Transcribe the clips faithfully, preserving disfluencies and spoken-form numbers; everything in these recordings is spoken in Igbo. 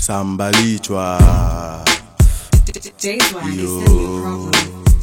Sambalichwa. Yo.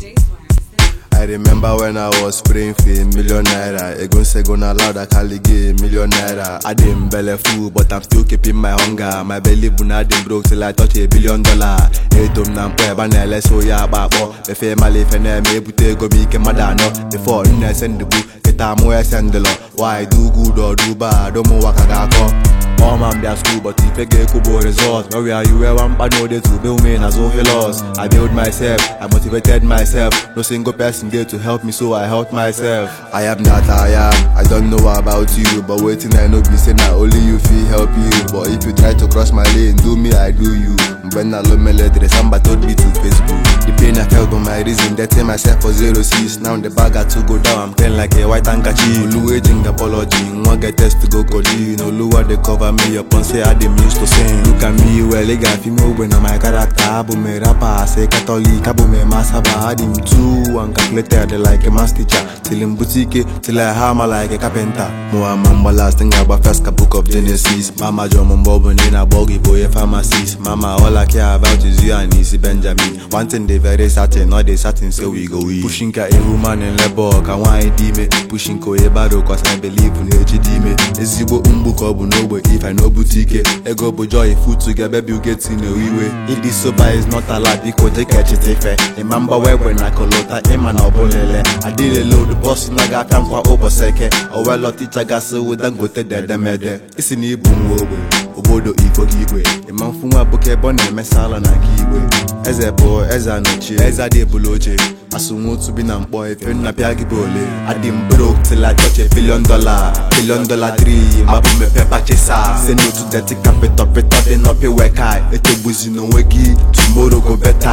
I remember when I was praying for a million naira. Egon say gonna allow that Cali get a million naira. I didn't belly full, but I'm still keeping my hunger. My belly bun I didn't broke till I touch a billion dollar. Hey tom nam pe banele so ya babo. The family fene me bute go be ke madano. Before you send the book, get a more send the law. Why do good or do bad? Don't know what I got. All man be at school, but if I get kubo result, now where you were one bad no day to build me as over lost. I build myself, I motivated myself. No single person there to help me, so I helped myself. I am not I am, I don't know about you, but waiting I know be say now only you feel help you. But if you try to cross my lane, do me I do you. When I love me later, somebody told me to Facebook. The pain I felt on my reason, dating myself for zero six. Now the bag got to go down, I'm playing like a white handkerchief. Olu aging apology, one get test to go coding. Olu what they cover me up and say I didn't used to sing. Look at me, well, they got me when I'm my character. Abu me rapper, say Catholic, Abu me masaba. I had him too, and calculated like a math teacher. Till him boutique, till I hammer like a carpenter. More mamba last thing about first book of Genesis. Mama John Mumbobo in a boggy boy a pharmacist. Mama all I care about is you and Easy Benjamin. One thing they very certain, all they certain say we go eat. Pushing ka a woman in labor, can one D me. Pushing ko a bado, cause I believe in H D me. Ezibo umbuko bu no way if I know boutique. Ego bo joy food together, baby you get in a wee way. If this sober is not allowed, because they catch it if I remember where when I call out a man or bolele. I did a load the boss in a got time for over second. Or well, a teacher got so with them go to the demede. It's in a boom over. Obodo iko giwe e manfunwa boke bone mesala na giwe eze bo eza nochi eza de buloje asunwo to be na mpo efe na pia gibole adim broke till I touch a billion dollar billion dollar three mabu me pepa chesa say no to dirty capital better than up your work I etebuzi no wegi tomorrow go better.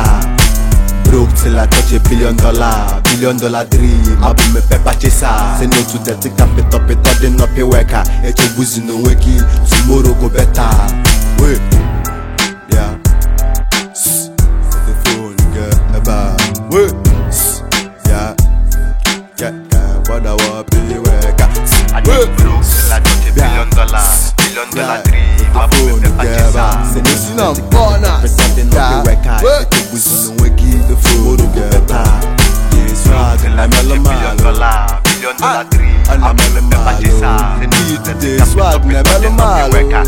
Broke till I touch a billion dollar, billion dollar dream. Mabu me pepa chesa. Say no to dirty capital, better than up your worker. Echo buzi no weki, tomorrow go better. Wait, yeah. Shh. The phone, girl, eba. Wait, shh. Yeah, yeah, yeah. What I want be worker. I think broke till I touch a billion dollar, billion dollar dream. Mabu me pepa chesa. Say no to no corner, better than up your worker. Echo buzi no weki. The food to get better. This swag and I'm a billion dollar, billion dollar three. And I'm a malo. This swag and I'm a malo.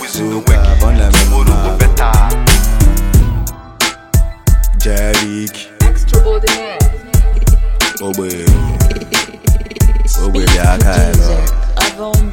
Jerick. Extraordinaire. Oh boy. Oh boy, yeah, I can't.